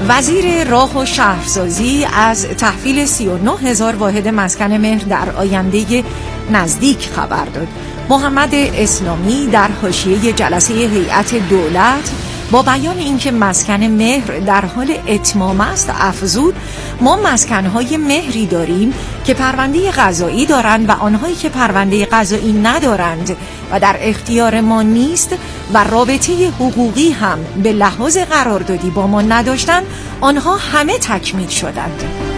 وزیر راه و شهرسازی از تحویل 39,000 واحد مسکن مهر در آینده نزدیک خبر داد. محمد اسلامی در حاشیه جلسه هیئت دولت با بیان اینکه مسکن مهر در حال اتمام است افزود: ما مسکن‌های مهری داریم که پرونده قضایی دارند و آنهایی که پرونده قضایی ندارند و در اختیار ما نیست و رابطه حقوقی هم به لحاظ قراردادی با ما نداشتند، آنها همه تکمیل شدند.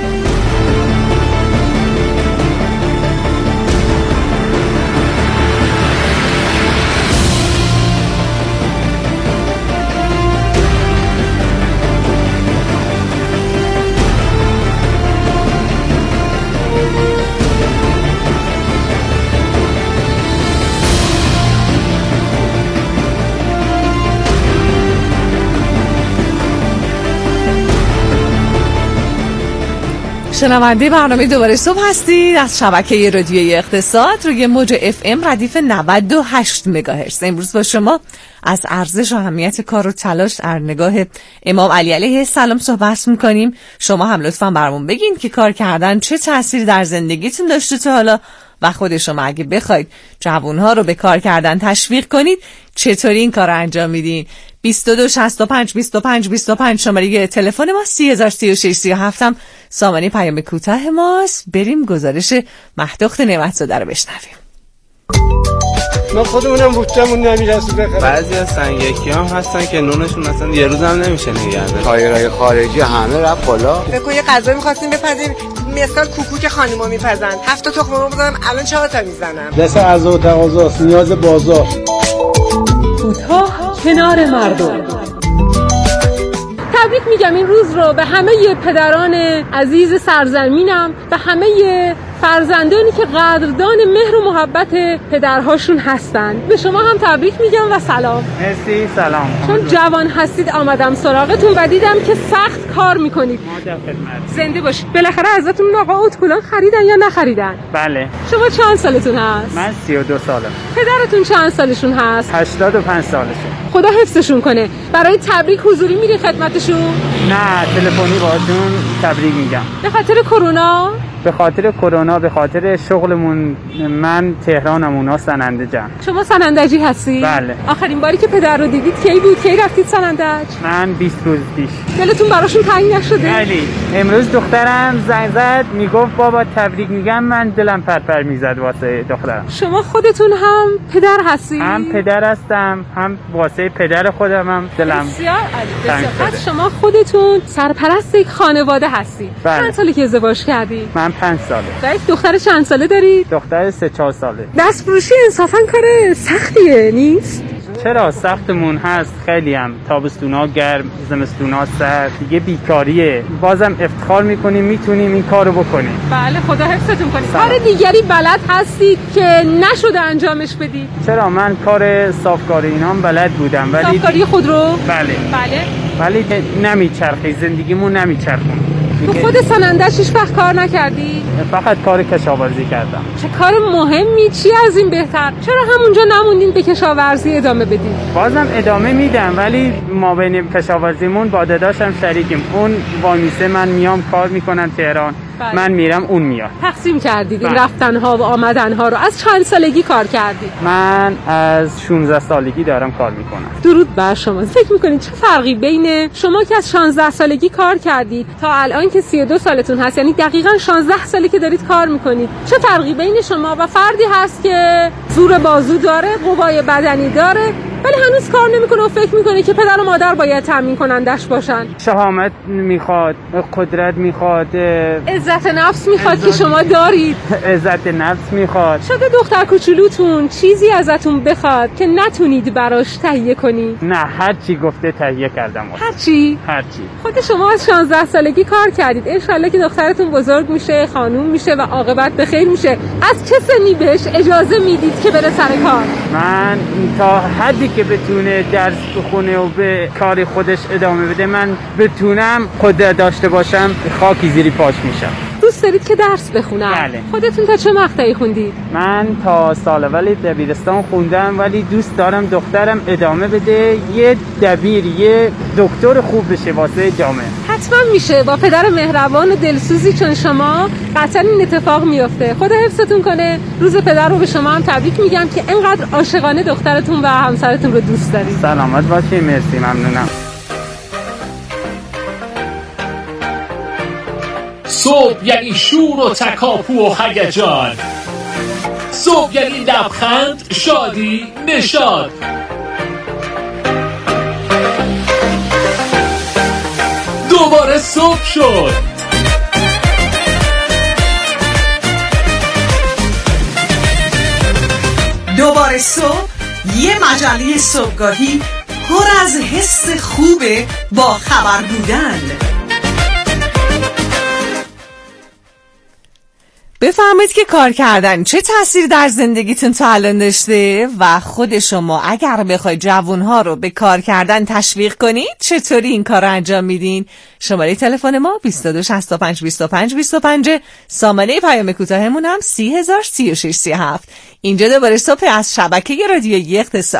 شنونده برنامه دوباره صبح هستید از شبکه رادیویی اقتصاد روی موج FM ردیف 98 مگاهرتز. امروز با شما از ارزش و اهمیت کار و تلاش در نگاه امام علی علیه السلام صحبت می‌کنیم. شما هم لطفاً برامون بگین که کار کردن چه تأثیری در زندگیتون داشته تا حالا و خود شما اگه بخواید جوان‌ها رو به کار کردن تشویق کنید چطوری این کار رو انجام میدین؟ 22 65 25 25 شماره تلفن ما، 3036 37 هم سامانه پیام کوتاه ماست. بریم گزارش مهدخت نعمت‌زاده رو بشنویم. ما خودمونم بوتمون نمیرسه بخریم. بعضی از سنگکی هم هستن که نونشون مثلا یه روز هم نمیشه نگرده. تایرای خارجی همه رفت بالا. بگو یه غذا می‌خواستیم بپزیم، مثال کوکو که خانوما میپزن 7 تا تخم‌مرغ بزنم الان 4 تا میزنم. دست عرضه و تقاضاست، نیاز بازار. کوتاه کنار مردم. تبریک میگم این روز رو به همه پدران عزیز سرزمینم، به همه فرزندانی که قدردان مهر و محبت پدرهاشون هستند. به شما هم تبریک میگم و سلام. مرسی. سلام. چون جوان هستید آمدم سراغتون و دیدم که سخت کار میکنید. ما در خدمت. زنده باشید. بالاخره ازتون آقا اتکلان خریدن یا نخریدن؟ بله. شما چند سالتون هست؟ من 32 سالم. پدرتون چند سالشون هست؟ 85 سالشه. خدا حفظشون کنه. برای تبریک حضوری میری خدمتشون؟ نه، تلفنی باهاشون تبریک میگم. به خاطر کرونا؟ به خاطر کرونا، به خاطر شغلمون. من تهرانم، اونا سنندجم. شما سنندجی هستی؟ بله. آخرین باری که پدر رو دیدید کی بود؟ کی رفتید سنندج؟ من 20 روز پیش. دلتون براشون تنگ نشده؟ بلی. امروز دخترم زنگ زد میگفت بابا تبریک میگم. من دلم پرپر میزد واسه دخترم. شما خودتون هم پدر هستی؟ هم پدر هستم، هم واسه پدر خودم هم دلم بسیار عالی. پس شما خودتون سرپرست یک خانواده هستی. بله. چند سالی که ازدواج کردی؟ من 5 ساله. و یک دختر چند ساله دارید؟ دختر 3-4 ساله. دستفروشی انصافا کار سختیه نیست؟ چرا سختمون هست، خیلی هم. تابستونا گرم، زمستونا سرد، دیگه بیکاریه. بازم افتخار میکنیم میتونیم این کارو بکنیم. بله، خدا حفظتون کنه. کار دیگری بلد هستید که نشده انجامش بدید؟ چرا من کار صافکاری اینا هم بلد بودم، ولی صافکاری خودرو؟ بله. ولی نمیچرخه، زندگیمون نمیچرخون. تو خود سنندج هیچ وقت کار نکردی؟ فقط کار کشاورزی کردم. چه کار مهمی، چی از این بهتر. چرا همونجا نموندین به کشاورزی ادامه بدین؟ بازم ادامه میدم، ولی ما بین کشاورزیمون با داداشم شریکیم. اون وامیسه، من میام کار میکنم تهران. بله. من میرم اون میاد. تقسیم کردید این رفتنها و آمدنها رو. از چند سالگی کار کردید؟ من از 16 سالگی دارم کار میکنم. درود بر شما. فکر میکنید چه فرقی بین شما که از 16 سالگی کار کردید تا الان که 32 سالتون هست، یعنی دقیقاً 16 سالی که دارید کار میکنید، چه فرقی بین شما و فردی هست که زور بازو داره، قوای بدنی داره ولی هنوز کار نمیکنه و فکر میکنه که پدر و مادر باید تامین کنندش باشن؟ شهامت میخواد، قدرت میخواد، عزت نفس میخواد که شما دارید. عزت نفس میخواد. شده دختر کوچولوتون چیزی ازتون بخواد که نتونید براش تهیه کنی؟ نه، هر چی گفته تهیه کردم. هر چی؟ خود شما از 16 سالگی کار کردید. انشالله که دخترتون بزرگ میشه، خانوم میشه و عاقبت به خیر میشه. از چه سنی بهش اجازه میدید که بره سر کار؟ من تا حدی که بتونه درس بخونه و به کار خودش ادامه بده، من بتونم قدرت داشته باشم، خاکی زیر پاش میشم. دوست دارید که درس بخونن. بله. خودتون تا چه مقطعی خوندید؟ من تا سال اول دبیرستان خوندم، ولی دوست دارم دخترم ادامه بده، یه دبیر، یه دکتر خوب بشه واسه جامعه. حتما میشه. با پدر مهربان و دلسوزی چون شما قطعا این اتفاق میفته. خدا حفظتون کنه. روز پدر رو به شما هم تبریک میگم که اینقدر عاشقانه دخترتون و همسرتون رو دوست دارید. سلامت باشی. مرسی، ممنونم. صبح یعنی شور و تکاپو و هیجان. صبح یعنی لبخند، شادی، نشاط. دوباره صبح شد. دوباره صبح، یه مجله صبحگاهی پر از حس خوبه با خبر بودن. بفهمید که کار کردن چه تأثیر در زندگیتون تا الان داشته و خود شما اگر بخواید جوانها رو به کار کردن تشویق کنید چطوری این کار رو انجام میدین؟ شماره تلفن ما 22652525، سامانه پیام کوتاهمون هم 303637. اینجا دوباره صبح از شبکه رادیویی اقتصاد.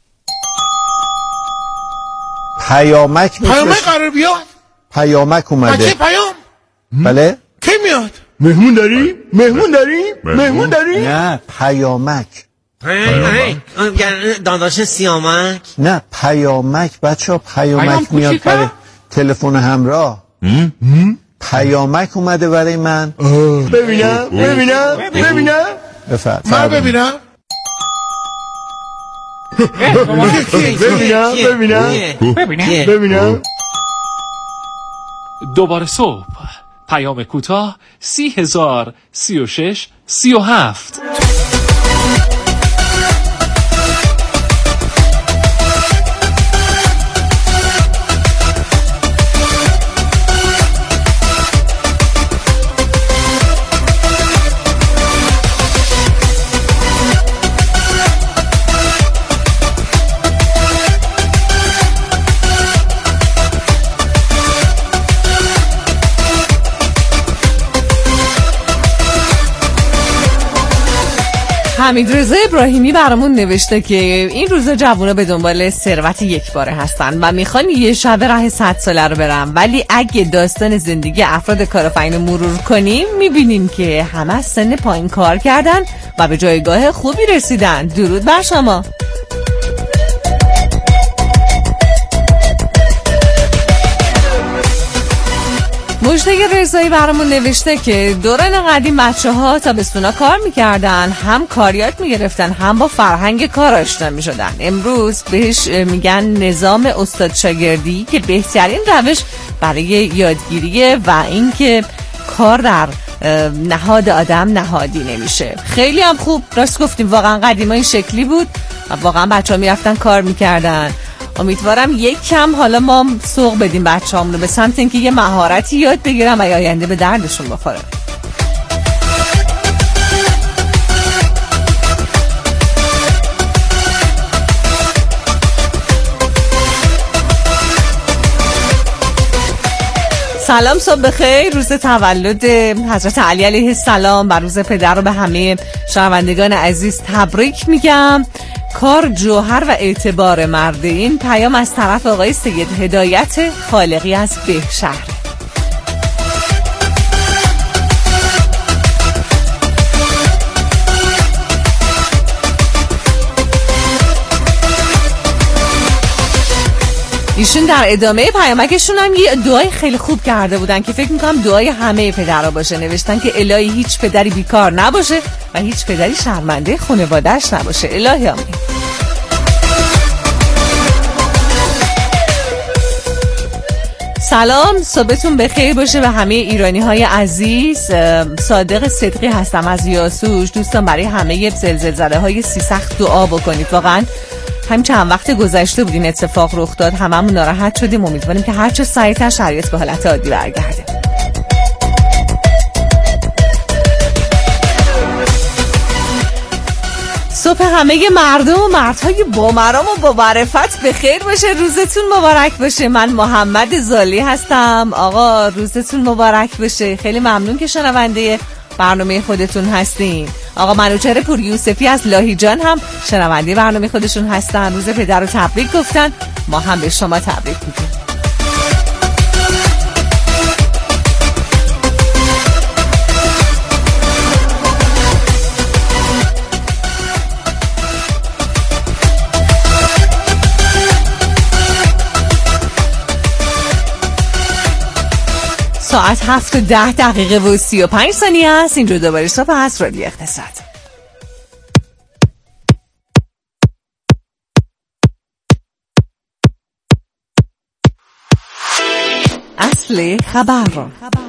پیامک قرار بیاد. پیامک اومده. چه پیام؟ بله؟ کی میاد؟ مهمون داری؟ نه، پیامک. داداش سیامک؟ نه، پیامک بچه، پیامک میاد برای تلفن همراه. پیامک اومده برای من. ببینم بفرد. من ببینم. ببینم. دوباره صبح، پیام کوتاه 30,036,37. حمیدرضا ابراهیمی برامون نوشته که این روزا جوونا به دنبال ثروت یکباره هستن و میخوان یه شب راه 100 ساله رو برن، ولی اگه داستان زندگی افراد کارآفرین رو مرور کنیم میبینیم که همه از سن پایین کار کردن و به جایگاه خوبی رسیدن. درود بر شما. مجتهی رضایی برامون نوشته که دوران قدیم بچه‌ها تابستونا کار میکردن، هم کاریات میگرفتن، هم با فرهنگ کار آشنا میشدن. امروز بهش میگن نظام استاد شاگردی که بهترین روش برای یادگیریه و اینکه کار در نهاد آدم نهادی نمیشه. خیلی هم خوب، راست گفتیم، واقعا قدیما این شکلی بود و واقعا بچه‌ها میرفتن کار میکردن. امیدوارم یک کم حالا ما سوق بدیم بچه‌هامون رو به سمت اینکه یه مهارتی یاد بگیرن و آینده به دردشون بخوره. سلام، صبح بخیر. روز تولد حضرت علی علیه السلام و روز پدر رو به همه شنوندگان عزیز تبریک میگم. کار جوهر و اعتبار مرده. این پیام از طرف آقای سید هدایت خالقی از بهشهر. ایشون در ادامه پیامکشون هم یه دعای خیلی خوب کرده بودن که فکر میکنم دعای همه پدرها باشه. نوشتن که الهی هیچ پدری بیکار نباشه و هیچ پدری شرمنده خانواده‌اش نباشه. الهی آمین. سلام، صبحتون بخیر باشه به همه ایرانی‌های عزیز. صادق صدقی هستم از یاسوج. دوستان برای همه زلزله‌های سیسخت دعا بکنید. واقعاً همین چند وقت گذشته بود این اتفاق رخ داد، هممون ناراحت شدیم. امیدواریم که هر چه سریعتر شرایط به حالت عادی برگرده. صبح صبح همه مردم و مردهای با مرام و با معرفت بخیر باشه. روزتون مبارک باشه. من محمد زالی هستم. آقا روزتون مبارک باشه. خیلی ممنون که شنونده برنامه خودتون هستین. آقا منوچهر پور یوسفی از لاهیجان هم شنونده برنامه خودشون هستن. روز پدر رو تبریک گفتن، ما هم به شما تبریک میگیم. ساعت 7:10 و 35 ثانیه است. اینجا دوباره صبح از رادیو اقتصاد. اصل خبر رو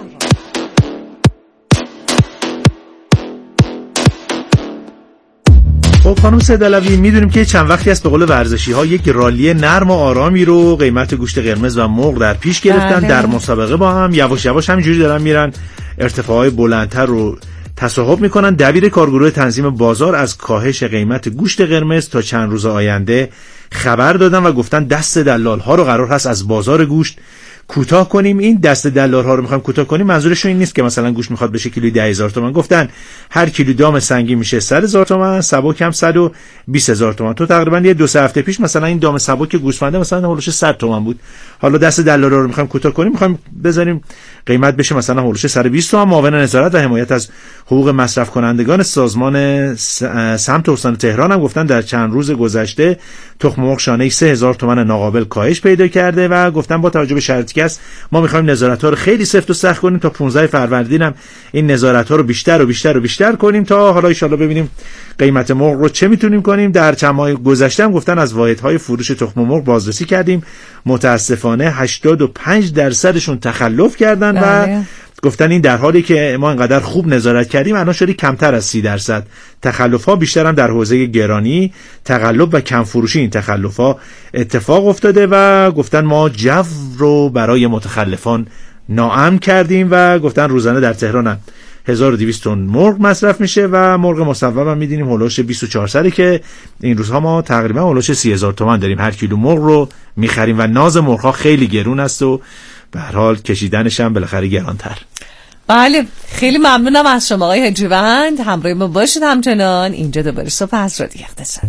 خب خانم سیدعلوی، میدونیم که چند وقتی است به قول ورزشی ها یک رالی نرم و آرامی رو قیمت گوشت قرمز و مرغ در پیش گرفتن. در مسابقه با هم یواش یواش همینجوری دارن میرن ارتفاعات بلندتر رو تصاحب میکنن. دبیر کارگروه تنظیم بازار از کاهش قیمت گوشت قرمز تا چند روز آینده خبر دادن و گفتن دست دلال ها رو قرار هست از بازار گوشت کوتاه کنیم. این دست دلال ها رو میخوایم کوتاه کنیم، منظورشون این نیست که مثلا گوشت میخواد بشه کیلویی 10,000 تومان. گفتن هر کیلو دام سنگین میشه 100,000 تومان، سبک هم 120,000 تومان. تو تقریبا یه 2 هفته پیش مثلا این دام سبک گوسفنده مثلا هولوش 100 تومان بود. حالا دست دلال رو میخوایم کوتاه کنیم، میخوایم بذاریم قیمت بشه مثلا هولوش 120 تومان. معاون نظارت و حمایت از حقوق مصرف کنندگان سازمان سمت استان تهران هم گفتن در چند روز گذشته تخم مرغ شانه‌ای 3,000 تومان ناقابل کاهش پیدا کرده و گفتن با توجه به شرایطی که ما میخوایم نظارت‌ها رو خیلی سفت و سخت کنیم تا 15 فروردین هم این نظارت‌ها رو بیشتر و بیشتر و بیشتر کنیم تا حالا ان شاءالله ببینیم قیمت مرغ رو چه میتونیم کنیم. در چند ماه گذشته هم گفتن از واحدهای فروش تخم مرغ بازرسی کردیم، متاسفانه 85%شون تخلف کردن و گفتن این در حالی که ما اینقدر خوب نظارت کردیم الان شده کمتر از 30%. تخلف‌ها بیشتر هم در حوزه گرانی، تقلب و کم فروشی این تخلف‌ها اتفاق افتاده و گفتن ما جو رو برای متخلفان ناامن کردیم و گفتن روزانه در تهران هم 1200 تن مرغ مصرف میشه و مرغ مصوب هم میدونیم هولوش 24 سری که این روزها ما تقریبا هولوش 30,000 تومان داریم هر کیلو مرغ رو میخریم و ناز مرغ‌ها خیلی گرون است و به هر حال کشیدنش هم بالاخره گرانتر. بله خیلی ممنونم از شما آقای حجیوند. همراه ما باشید همچنان. اینجا دوباره صبح از رادیو اقتصاد.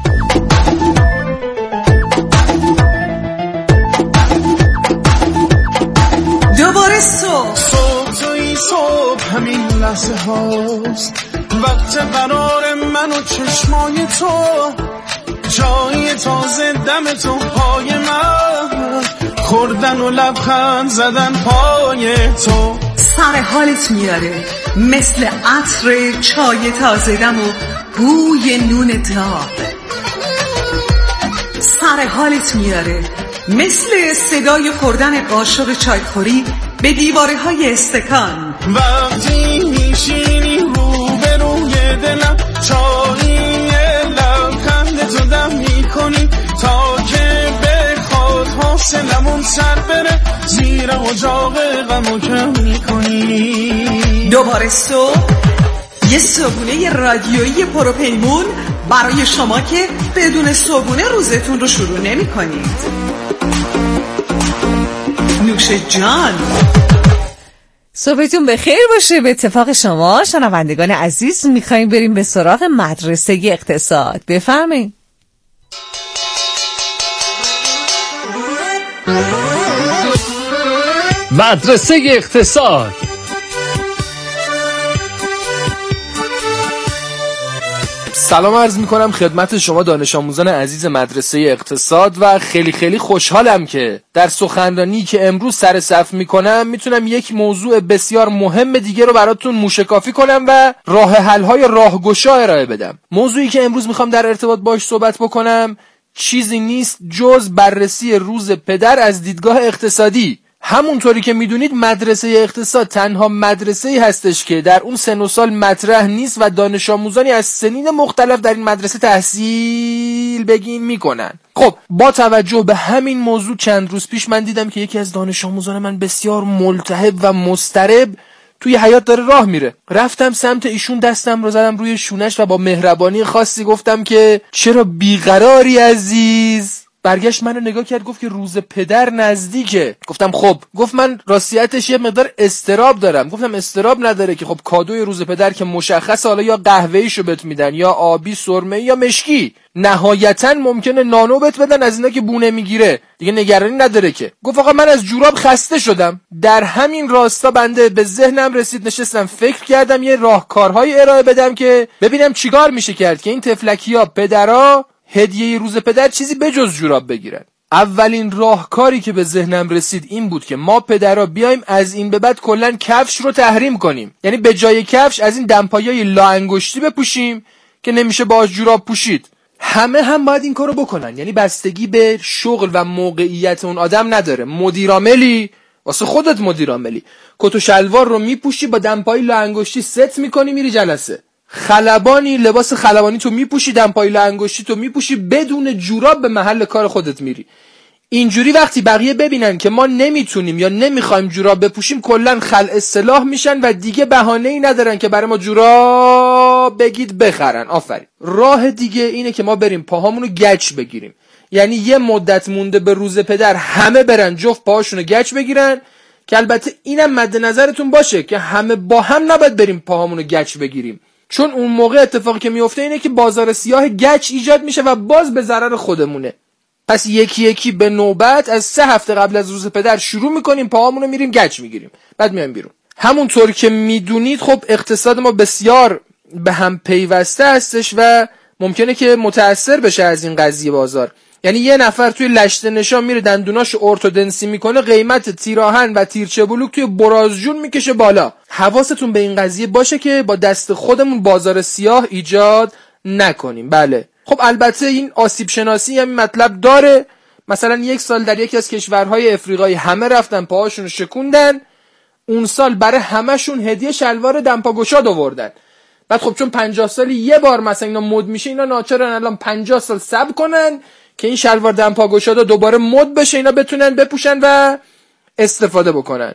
دوباره صبح توی صبح همین لحظه هاست وقت قرار من و چشمای تو، جای تازه دم تو پای من، خوردن و لبخند زدن پای تو، سر حالت میاره مثل عطر چای تازه دم و بوی نون داغ، سر حالت میاره مثل صدای خوردن قاشق چایخوری به دیواره های استکان، وقتی میشینی روبروی دلم چایی لبخند تو دم میکنی تا که بخواد حاصلمون سر بره زیر اجاق غمو کم میکنی. دوباره صبح یه صبحونه رادیویی پروپیمون برای شما که بدون صبحونه روزتون رو شروع نمی کنید. نوش جان. صبحتون بخیر باشه. به اتفاق شما شنوندگان عزیز میخواییم بریم به سراغ مدرسه اقتصاد. بفرمایید. مدرسه اقتصاد. سلام عرض میکنم خدمت شما دانش آموزان عزیز مدرسه اقتصاد و خیلی خیلی خوشحالم که در سخنرانی که امروز سر صف میکنم میتونم یک موضوع بسیار مهم دیگه رو براتون موشکافی کنم و راه حل‌های راهگشا ارائه بدم. موضوعی که امروز میخوام در ارتباط باش صحبت بکنم چیزی نیست جز بررسی روز پدر از دیدگاه اقتصادی. همونطوری که میدونید مدرسه اقتصاد تنها مدرسه‌ای هستش که در اون سن و سال مطرح نیست و دانش آموزانی از سنین مختلف در این مدرسه تحصیل میکنن. خب با توجه به همین موضوع چند روز پیش من دیدم که یکی از دانش آموزان من بسیار ملتهب و مضطرب توی حیاط داره راه میره. رفتم سمت ایشون، دستم رو زدم روی شونش و با مهربانی خاصی گفتم که چرا بیقراری عزیز؟ برگشت منو نگاه کرد، گفت که روز پدر نزدیکه. گفتم خب. گفت من راستیتش یه مقدار استراب دارم. گفتم استراب نداره که خب کادوی روز پدر که مشخصه، حالا یا قهوه‌ایشو بهت میدن یا آبی سرمه‌ای یا مشکی، نهایتاً ممکنه نانو بهت بدن از اینا که بونه میگیره، دیگه نگرانی نداره که. گفت آقا من از جوراب خسته شدم. در همین راستا بنده به ذهنم رسید، نشستم فکر کردم یه راهکارهای ارائه بدم که ببینم چیکار میشه کرد که این تفلکی‌ها پدرا هدیه روز پدر چیزی بجز جوراب بگیرن. اولین راهکاری که به ذهنم رسید این بود که ما پدرها بیایم از این به بعد کلن کفش رو تحریم کنیم. یعنی به جای کفش از این دمپایای لا انگشتی بپوشیم که نمیشه باهاش جوراب پوشید. همه هم باید این کارو بکنن. یعنی بستگی به شغل و موقعیت اون آدم نداره. مدیرعاملی واسه خودت مدیرعاملی، کت و شلوار رو میپوشی، با دمپایی لا انگشتی ست میکنی میری جلسه. خلبانی لباس خلبانی تو میپوشی، دمپایی لا انگشتی تو میپوشی، بدون جوراب به محل کار خودت میری. اینجوری وقتی بقیه ببینن که ما نمیتونیم یا نمیخوایم جوراب بپوشیم، کلا خلع اصطلاح میشن و دیگه بهانه‌ای ندارن که برای ما جوراب بگید بخرن. آفرین. راه دیگه اینه که ما بریم پاهامونو گچ بگیریم. یعنی یه مدت مونده به روز پدر همه برن جفت پاهاشونو گچ بگیرن، که البته اینم مد نظرتون باشه که همه با هم نباید بریم پاهامونو گچ بگیریم، چون اون موقع اتفاقی که میفته اینه که بازار سیاه گچ ایجاد میشه و باز به ضرر خودمونه. پس یکی یکی به نوبت از 3 هفته قبل از روز پدر شروع میکنیم، پاهامونو میریم گچ میگیریم، بعد میایم بیرون. همونطور که میدونید خب اقتصاد ما بسیار به هم پیوسته هستش و ممکنه که متأثر بشه از این قضیه بازار. یعنی یه نفر توی لشت نشان میره دندوناشو ارتودنسی میکنه، قیمت تیراهن و تیرچه بلوک توی برازجون میکشه بالا. حواستون به این قضیه باشه که با دست خودمون بازار سیاه ایجاد نکنیم. بله خب البته این آسیب شناسی هم مطلب داره. مثلا 1 سال در یکی از کشورهای افریقایی همه رفتن پاهاشون شکوندن، اون سال برای همشون هدیه شلوار دمپاگشاد آوردن. بعد خب چون 50 سالی یه بار مثلا اینا مد میشه، اینا ناچارن الان 50 سال صبر کنن که این شلوار دمپاگشادا دوباره مد بشه، اینا بتونن بپوشن و استفاده بکنن.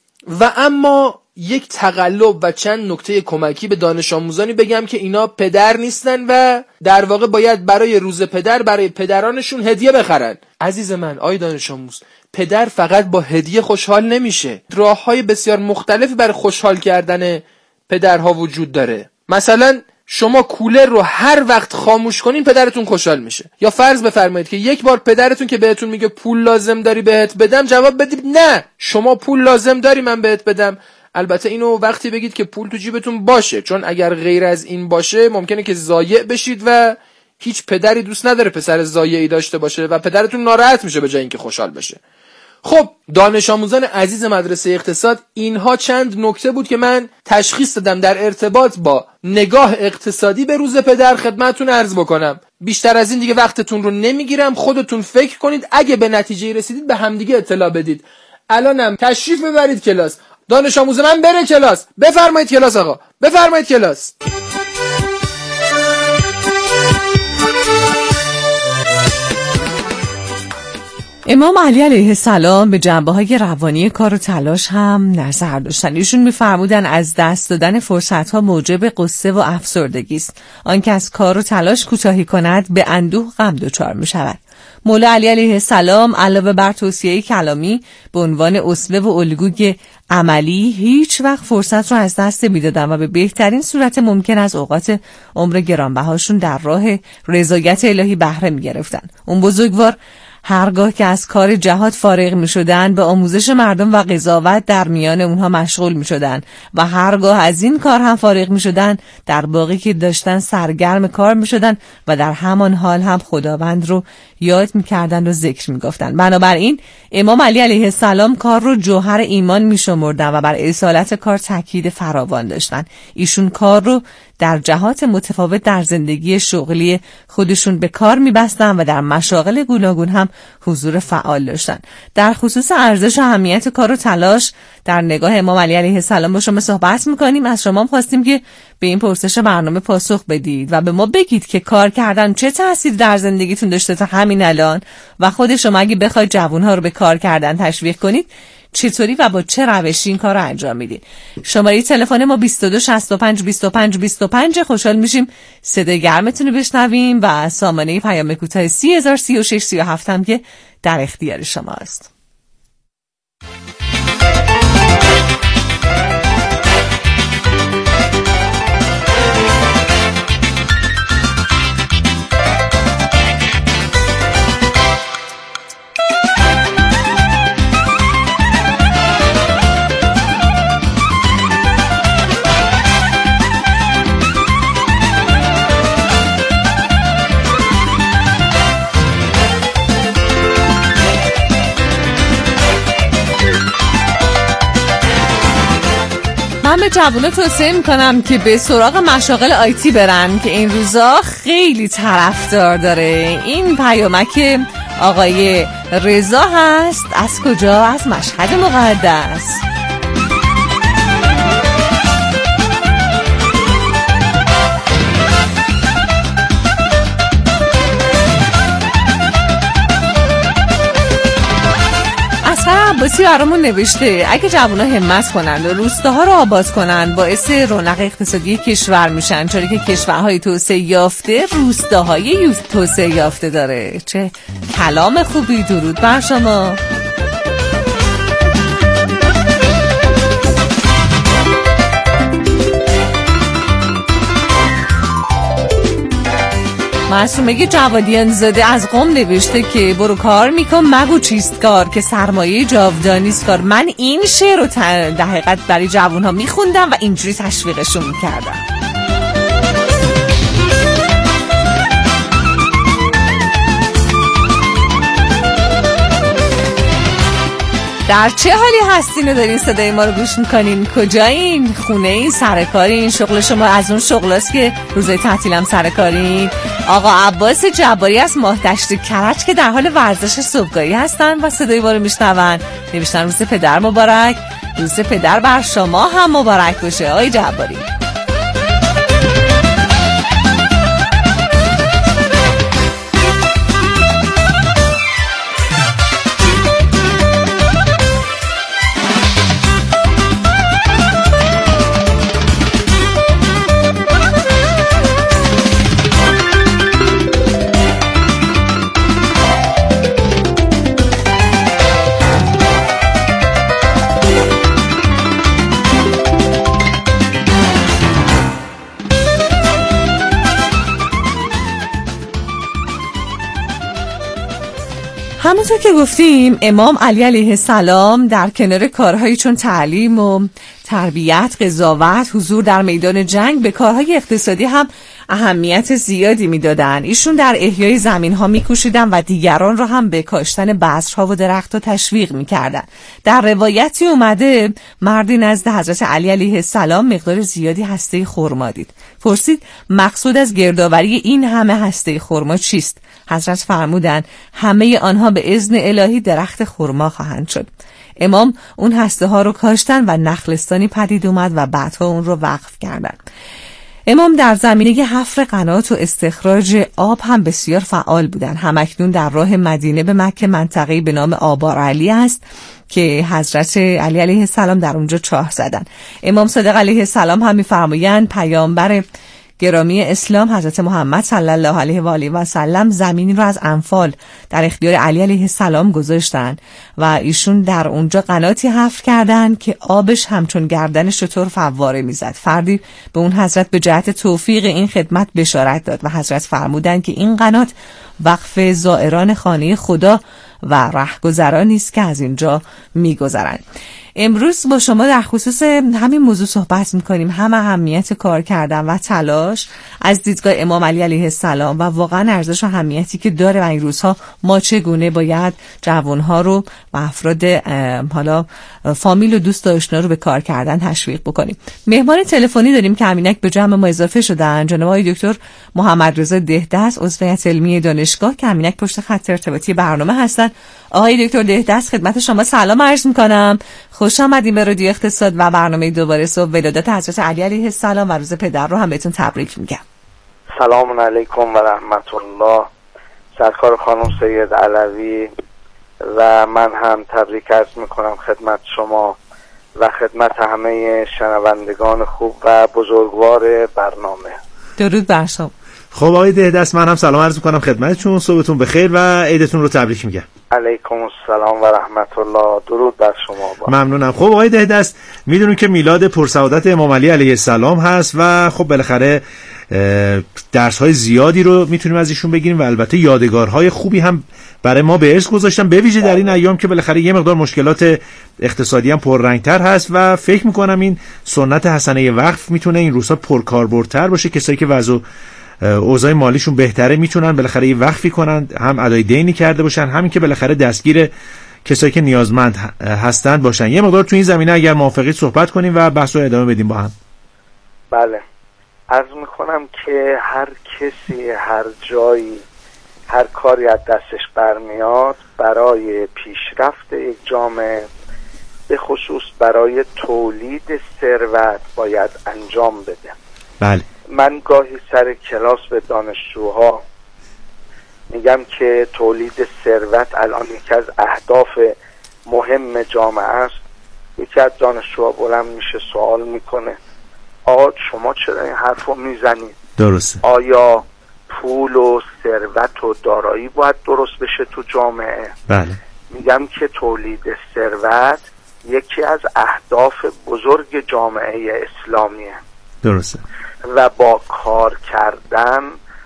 و اما یک تقلب و چند نکته کمکی به دانش آموزانی بگم که اینا پدر نیستن و در واقع باید برای روز پدر برای پدرانشون هدیه بخرن. عزیز من، آی دانش آموز، پدر فقط با هدیه خوشحال نمیشه. راههای بسیار مختلفی برای خوشحال کردن پدرها وجود داره. مثلا شما کولر رو هر وقت خاموش کنین پدرتون خوشحال میشه. یا فرض بفرمایید که یک بار پدرتون که بهتون میگه پول لازم داری بهت بدم، جواب بدید نه شما پول لازم داری من بهت بدم. البته اینو وقتی بگید که پول تو جیبتون باشه، چون اگر غیر از این باشه ممکنه که ضایع بشید و هیچ پدری دوست نداره پسر ضایعی داشته باشه و پدرتون ناراحت میشه به جای اینکه خوشحال بشه. خب دانش آموزان عزیز مدرسه اقتصاد، اینها چند نکته بود که من تشخیص دادم در ارتباط با نگاه اقتصادی به روز پدر خدمتتون عرض بکنم. بیشتر از این دیگه وقتتون رو نمیگیرم، خودتون فکر کنید، اگه به نتیجه رسیدید به همدیگه اطلاع بدید. الانم تشریف ببرید کلاس. دانش آموز من بره کلاس. بفرمایید کلاس آقا، بفرمایید کلاس. امام علی علیه السلام به جنبه‌های روانی کار و تلاش هم نظر داشتن. ایشون می‌فرمودن از دست دادن فرصت‌ها موجب غصه و افسردگی است. آنکه از کار و تلاش کوتاهی کند به اندوه غم دچار می‌شود. مولا علی علیه السلام علاوه بر توصیه کلامی به عنوان اسوه و الگوی عملی هیچ وقت فرصت رو از دست میدادن و به بهترین صورت ممکن از اوقات عمر گرانبهاشون در راه رضایت الهی بهره می‌گرفتن. اون بزرگوار هرگاه که از کار جهاد فارغ می شدن به آموزش مردم و قضاوت در میان اونها مشغول می شدن و هرگاه از این کار هم فارغ می شدن در باقی که داشتن سرگرم کار می شدن و در همان حال هم خداوند رو یاد می کردن و ذکر می گفتن. بنابراین امام علی علیه السلام کار رو جوهر ایمان می شمردن و بر اصالت کار تاکید فراوان داشتن. ایشون کار رو در جهات متفاوت در زندگی شغلی خودشون به کار می‌بستن و در مشاغل گوناگون هم حضور فعال داشتن. در خصوص ارزش و اهمیت کار و تلاش در نگاه امام علی علیه السلام با شما صحبت می‌کنیم. از شما خواستیم که به این پرسش برنامه پاسخ بدید و به ما بگید که کار کردن چه تأثیر در زندگیتون داشته تا همین الان و خود شما اگه بخواید جوان‌ها رو به کار کردن تشویق کنید چطوری و با چه روشی این کار رو انجام میدید. شماره تلفن ما 22 65 25 25. خوشحال میشیم صدای گرمتون رو بشنویم و سامانه پیام کوتاه 3036 37 هم که در اختیار شماست. من به جوونا توصیه میکنم که به سراغ مشاغل آیتی برن که این روزا خیلی طرفدار داره. این پیامک آقای رضا هست. از کجا؟ از مشهد مقدس. عباسی برامون نوشته اگه جوونا همت کنند و روستاها رو آباد کنند باعث رونق اقتصادی کشور میشن، چون که کشورهای توسعه یافته روستاهای توسعه یافته داره. چه کلام خوبی. درود بر شما. معصومه جوادیان زاده از قم نوشته که برو کار میکن مگو چیست کار که سرمایه جاودانیست کار. من این شعر رو در حقیقت برای جوانها میخوندم و اینجوری تشویقشون میکردم. در چه حالی هستین و دارین صدای ما رو گوش میکنین؟ کجایین؟ خونه این؟ سرکارین؟ شغل شما از اون شغلاست که روزای تعطیلم سرکارین؟ آقا عباس جباری از ماهدشت کرج که در حال ورزش صبحگاهی هستن و صدای ما رو میشنون نوشتن روز پدر مبارک. روز پدر بر شما هم مبارک باشه آقای جباری. همونطور که گفتیم امام علی علیه السلام در کنار کارهایی چون تعلیم و تربیت، قضاوت، حضور در میدان جنگ به کارهای اقتصادی هم اهمیت زیادی میدادن. ایشون در احیای زمین‌ها میکوشیدن و دیگران را هم به کاشتن بذرها و درخت‌ها تشویق میکردن. در روایتی اومده مردی نزد حضرت علی علیه السلام مقدار زیادی هسته خرما دید. پرسید مقصود از گردآوری این همه هسته خرما چیست؟ حضرت فرمودند همه آنها به اذن الهی درخت خرما خواهند شد. امام اون هسته ها رو کاشتن و نخلستانی پدید اومد و بعدها اون رو وقف کردن. امام در زمینه حفر قنات و استخراج آب هم بسیار فعال بودن. همکنون در راه مدینه به مکه منطقه‌ای به نام آبار علی است که حضرت علی علیه السلام در اونجا چاه زدن. امام صادق علیه السلام هم می‌فرمایند پیامبر گرامی اسلام حضرت محمد صلی الله علیه و آله و سلم زمینی رو از انفال در اختیار علی علیه السلام گذاشتن و ایشون در اونجا قناتی حفر کردن که آبش همچون گردن شتر فواره میزد. فردی به اون حضرت به جهت توفیق این خدمت بشارت داد و حضرت فرمودن که این قنات وقف زائران خانه خدا و رهگذرانی است که از اینجا میگذرند. امروز با شما در خصوص همین موضوع صحبت میکنیم، هم اهمیت کار کردن و تلاش از دیدگاه امام علی علیه السلام و واقعا ارزش و اهمیتی که داره و این روزها ما چگونه باید جوانها رو و افراد حالا فامیل و دوست آشنا رو به کار کردن تشویق بکنیم. مهمان تلفنی داریم که همینک به جمع ما اضافه شدن، جناب آقای دکتر محمد رضا دهدست عضو هیئت علمی دانشگاه که همینک پشت خط ارتباطی برنامه هستن. آقای دکتر دهدست خدمت شما سلام عرض میکنم. خوش آمدیم به رادیو اقتصاد و برنامه دوباره صبح. ولادت حضرت علی علیه السلام و روز پدر رو هم بهتون تبریک میگم. سلام علیکم و رحمت الله. سرکار خانم سید علوی و من هم تبریک عرض میکنم خدمت شما و خدمت همه شنوندگان خوب و بزرگوار برنامه. درود بر شما. خب آقای دهدست، من هم سلام عرض میکنم خدمتتون، صبحتون بخیر و عیدتون رو تبریک میگم. علیکم السلام و رحمت الله. درود بر شما. ممنونم. خب آقای دهدست، میدونیم که میلاد پرسعادت امام علی علیه السلام هست و خب بالاخره درس‌های زیادی رو میتونیم از ایشون بگیریم و البته یادگارهای خوبی هم برای ما به ارث گذاشتن، به ویژه در این ایام که بالاخره یه مقدار مشکلات اقتصادی هم پررنگ‌تر هست و فکر میکنم این سنت حسنه وقف میتونه این روزها پرکاربردتر باشه. کسایی که وضع اوضاع مالیشون بهتره میتونن بالاخره یه وقفی کنن، هم ادای دینی کرده باشن، همین که بالاخره دستگیر کسایی که نیازمند هستند باشن. یه مقدار تو این زمینه اگر موافقید صحبت کنیم و بحث رو ادامه بدیم با هم. بله، عرض میکنم که هر کسی هر جایی هر کاری از دستش برمیاد برای پیشرفت یک جامعه، به خصوص برای تولید ثروت باید انجام بده. بله. من گاهی سر کلاس به دانشجوها میگم که تولید ثروت الان یکی از اهداف مهم جامعه است. یکی از دانشجوها بلند میشه سوال میکنه آقا شما چرا این حرف رو میزنید؟ درسته. آیا پول و ثروت و دارایی باید درست بشه تو جامعه؟ بله. میگم که تولید ثروت یکی از اهداف بزرگ جامعه اسلامیه. درسته. و با کار کردن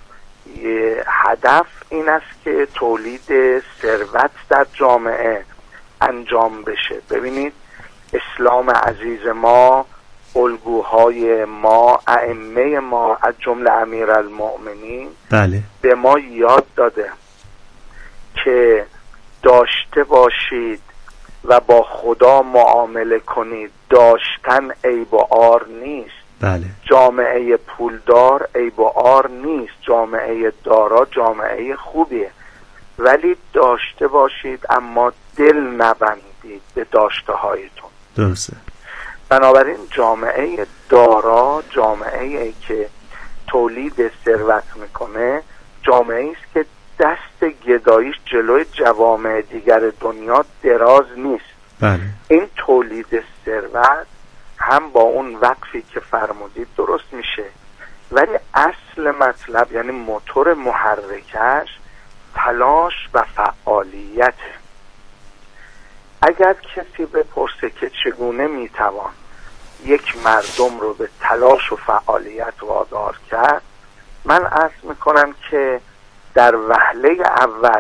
هدف این است که تولید ثروت در جامعه انجام بشه. ببینید اسلام عزیز ما، الگوهای ما، ائمه ما از جمله امیرالمؤمنین بله به ما یاد داده که داشته باشید و با خدا معامله کنید. داشتن عیب و عار نیست. بله. جامعه پولدار عیب و عار نیست، جامعه دارا جامعه خوبیه، ولی داشته باشید اما دل نبندید به داشته هایتون. درسته. بنابراین جامعه دارا، جامعه ای که تولید ثروت میکنه، جامعه است که دست گداییش جلوی جوامع دیگر دنیا دراز نیست. بله. این تولید ثروت هم با اون وقفی که فرمودید درست میشه، ولی اصل مطلب یعنی موتور محرکش تلاش و فعالیت. اگر کسی بپرسه که چگونه میتوان یک مردم رو به تلاش و فعالیت وادار کرد، من عرض میکنم که در وهله اول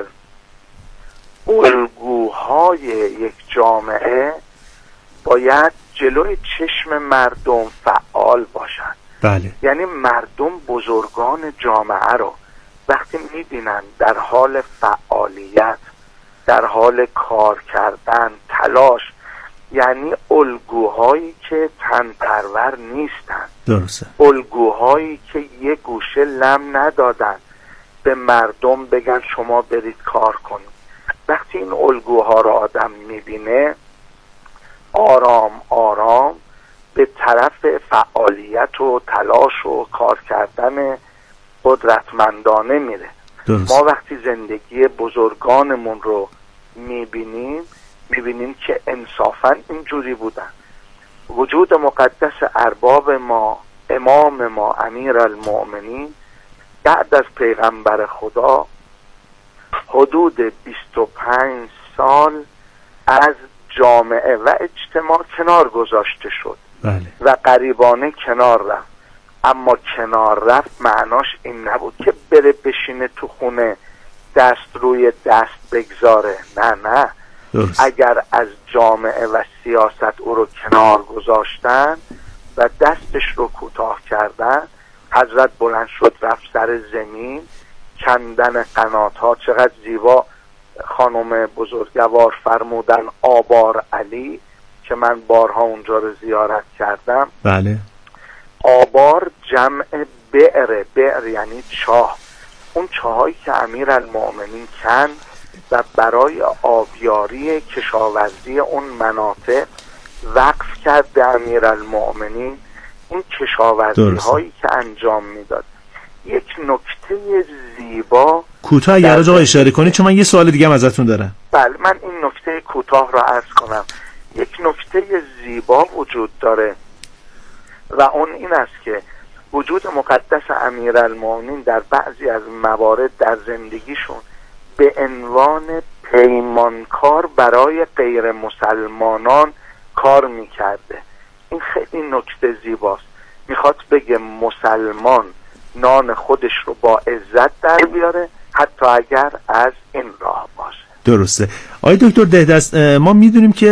الگوهای یک جامعه باید جلوی چشم مردم فعال باشند. بله. یعنی مردم بزرگان جامعه رو وقتی میبینن در حال فعالیت، در حال کار کردن، تلاش، یعنی الگوهایی که تن پرور نیستن، درسته، الگوهایی که یه گوشه لم ندادن به مردم بگن شما برید کار کنید. وقتی این الگوها رو آدم میبینه آرام آرام به طرف فعالیت و تلاش و کار کردن قدرتمندانه میره. درست. ما وقتی زندگی بزرگانمون رو میبینیم که انصافا اینجوری بودن. وجود مقدس ارباب ما، امام ما امیرالمؤمنین، بعد از پیغمبر خدا حدود 25 سال از جامعه و اجتماع کنار گذاشته شد. بله. و غریبانه کنار رفت. اما کنار رفت معناش این نبود که بره بشینه تو خونه دست روی دست بگذاره. نه درست. اگر از جامعه و سیاست او رو کنار گذاشتن و دستش رو کوتاه کردن، حضرت بلند شد رفت سر زمین، کندن قنات ها. چقدر زیبا خانم بزرگوار فرمودن آبار علی که من بارها اونجا رو زیارت کردم. بله. آبار جمع بئر یعنی چاه. اون چاهایی که امیرالمؤمنین کند و برای آبیاری کشاورزی اون مناطق وقف کرد به امیرالمؤمنین. این کشاورزی هایی که انجام میداد. یک نکته زیبا کوتاه اگر آقا اشاره کنید، چون من یه سوال دیگه هم ازتون دارم. بله، من این نکته کوتاه را عرض کنم. یک نکته زیبا وجود داره و اون این است که وجود مقدس امیرالمومنین در بعضی از موارد در زندگیشون به عنوان پیمانکار برای غیر مسلمانان کار میکرده. این خیلی نکته زیباست. میخواد بگه مسلمان نان خودش رو با عزت در بیاره حتی اگر از این راه باشه. درسته. آقای دکتر دهدست، ما میدونیم که